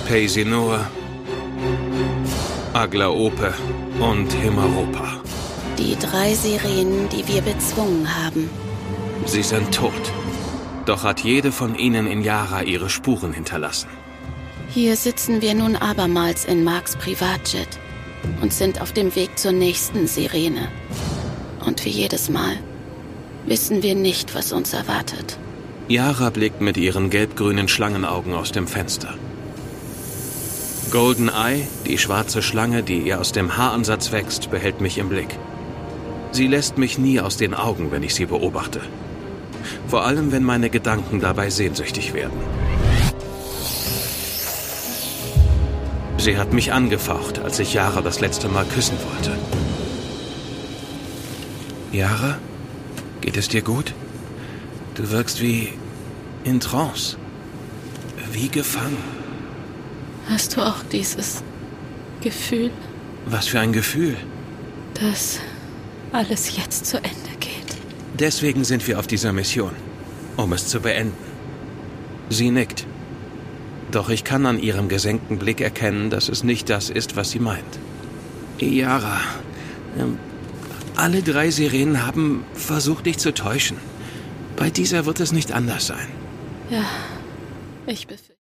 Peisinor, Aglaope und Himaropa. Die 3 Sirenen, die wir bezwungen haben. Sie sind tot. Doch hat jede von ihnen in Yara ihre Spuren hinterlassen. Hier sitzen wir nun abermals in Marks Privatjet und sind auf dem Weg zur nächsten Sirene. Und wie jedes Mal wissen wir nicht, was uns erwartet. Yara blickt mit ihren gelb-grünen Schlangenaugen aus dem Fenster. Golden Eye, die schwarze Schlange, die ihr aus dem Haaransatz wächst, behält mich im Blick. Sie lässt mich nie aus den Augen, wenn ich sie beobachte. Vor allem, wenn meine Gedanken dabei sehnsüchtig werden. Sie hat mich angefaucht, als ich Yara das letzte Mal küssen wollte. Yara, geht es dir gut? Du wirkst wie in Trance. Wie gefangen. Hast du auch dieses Gefühl? Was für ein Gefühl? Dass alles jetzt zu Ende geht. Deswegen sind wir auf dieser Mission, um es zu beenden. Sie nickt. Doch ich kann an ihrem gesenkten Blick erkennen, dass es nicht das ist, was sie meint. Yara, alle 3 Sirenen haben versucht, dich zu täuschen. Bei dieser wird es nicht anders sein. Ja, ich befürchte.